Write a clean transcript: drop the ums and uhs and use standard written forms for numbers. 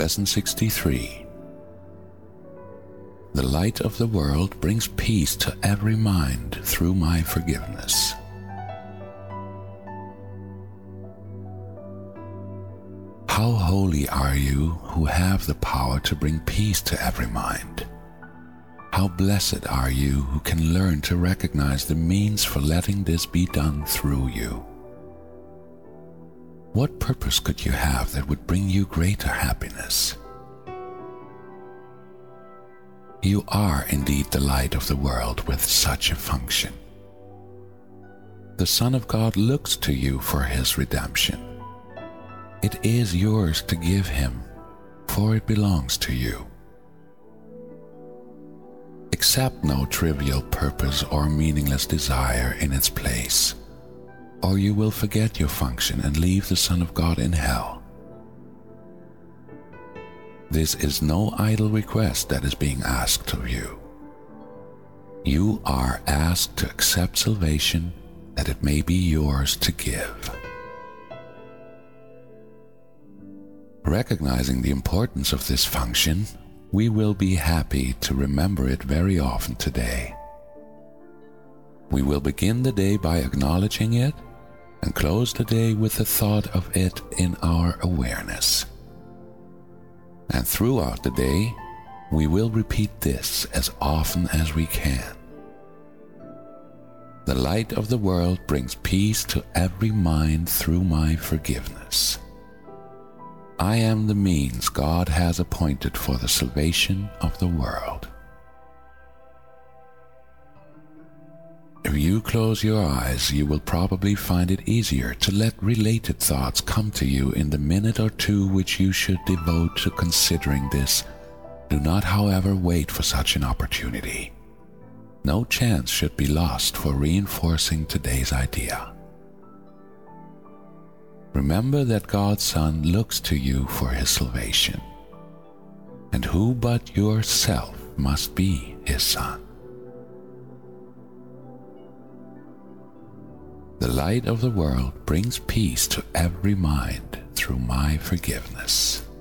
Lesson 63. The light of the world brings peace to every mind through my forgiveness. How holy are you who have the power to bring peace to every mind? How blessed are you who can learn to recognize the means for letting this be done through you. What purpose could you have that would bring you greater happiness? You are indeed the light of the world with such a function. The Son of God looks to you for his redemption. It is yours to give him, for it belongs to you. Accept no trivial purpose or meaningless desire in its place, or you will forget your function and leave the Son of God in hell. This is no idle request that is being asked of you. You are asked to accept salvation that it may be yours to give. Recognizing the importance of this function, we will be happy to remember it very often today. We will begin the day by acknowledging it and close the day with the thought of it in our awareness. And throughout the day, we will repeat this as often as we can. The light of the world brings peace to every mind through my forgiveness. I am the means God has appointed for the salvation of the world. If you close your eyes, you will probably find it easier to let related thoughts come to you in the minute or two which you should devote to considering this. Do not, however, wait for such an opportunity. No chance should be lost for reinforcing today's idea. Remember that God's Son looks to you for his salvation, and who but yourself must be his son? The light of the world brings peace to every mind through my forgiveness.